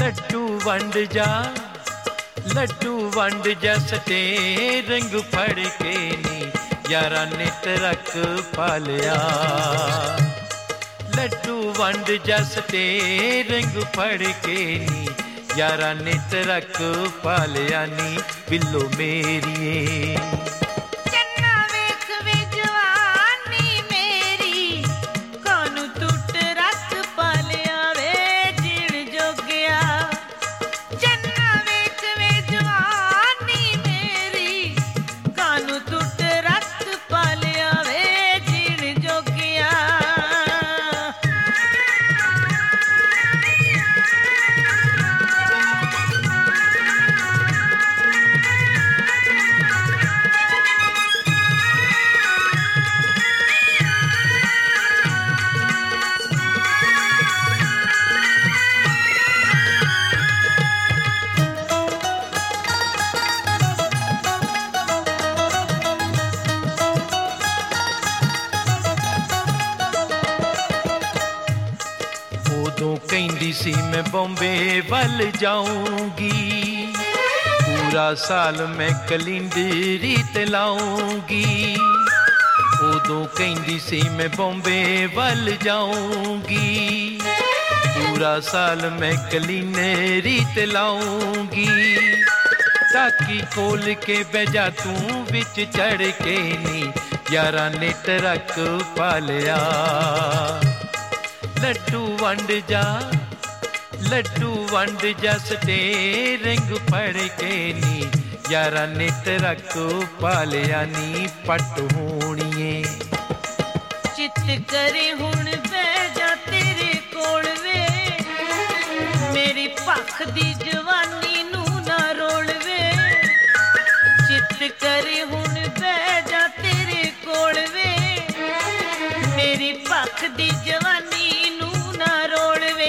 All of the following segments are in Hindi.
लड्डू वंड जा सटे रंग फड़ के नी यारा ने तरक पालिया। लड्डू वंड जा सटे रंग फड़ के नी यारा ने तरक पालिया नी बिल्लो मेरिए। कहती सी मैं बॉम्बे वल जाऊंगी, पूरा साल मैं कलिंदरी तलाऊंगी। उदों कहती सी मैं बॉम्बे वल जाऊंगी, पूरा साल मैं कलिंदरी तलाऊंगी। ताकि खोल के बजा तू विच चढ़ के नी यारा ने ट्रक पालिया। लड्डू वंड जा सटे रंग फड़ के नी यारा ने ट्रक पालिया नी पट होणीए। चित करे हुण बैजा तेरे कोल वे, मेरी पख दी जवानी नू ना रोल वे। चित करे हुण बैजा तेरे कोल वे, मेरी पख दी जवानी नू ना रोल वे।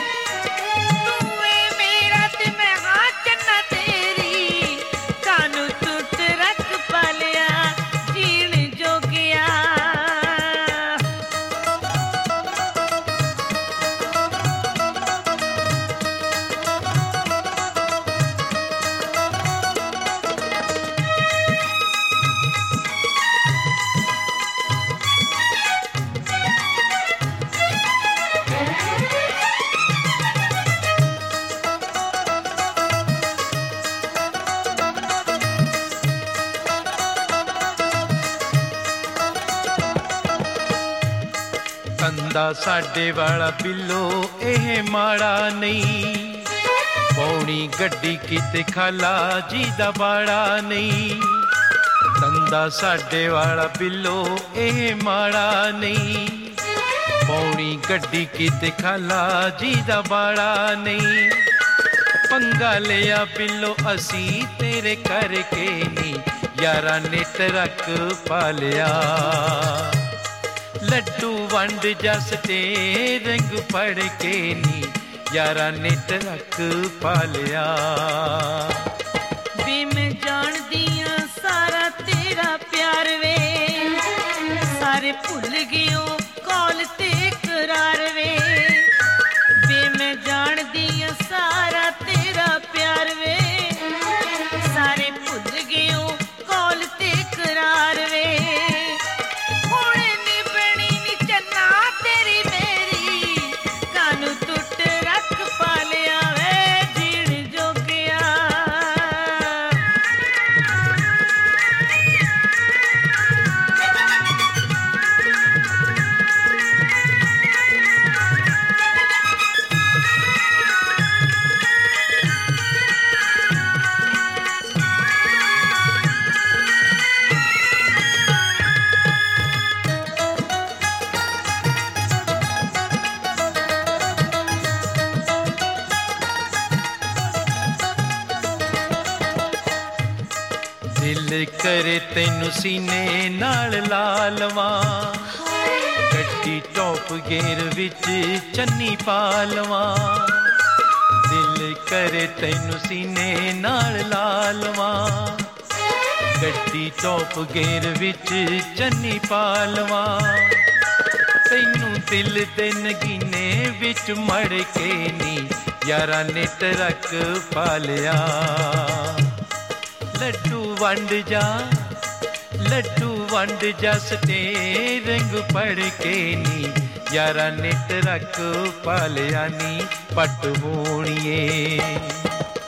कंदा साडे वाला बिल्लो एह माड़ा नहीं, पौनी गड्डी किते खाला जी दा बाड़ा नहीं। कंदा साडे वाला बिल्लो एह माड़ा नहीं, पौनी गड्डी किते खाला जी दा बाड़ा नहीं। पंगा लिया बिल्लो असी तेरे करके नी यारा ने ट्रक पालिया। लड्डू वंड जा सटे रंग फड़ के नी यारा ने ट्रक पालिया। वे मैं जान दिया सारा तेरा प्यार वे, सारे भुल गयो कौल ते करार वे। वे मैं जान दिया सारा तेरा प्यार वे, सारे भुल गयो कौल ते करार वे। दिल करे तेनू सीने नाल ला लवां, गड्डी टॉप गेयर विच चन्नी पा लवां। दिल करे तेनू सीने नाल ला लवां, गड्डी टॉप गेयर विच चन्नी पा लवां। तैनू दिल दे नगीने विच मड़ के नी यारा नित रख पालिया। लड्डू वंड जा सटे रंग पढ़ के नी यारा नित रख पालिया नी पट होणिए।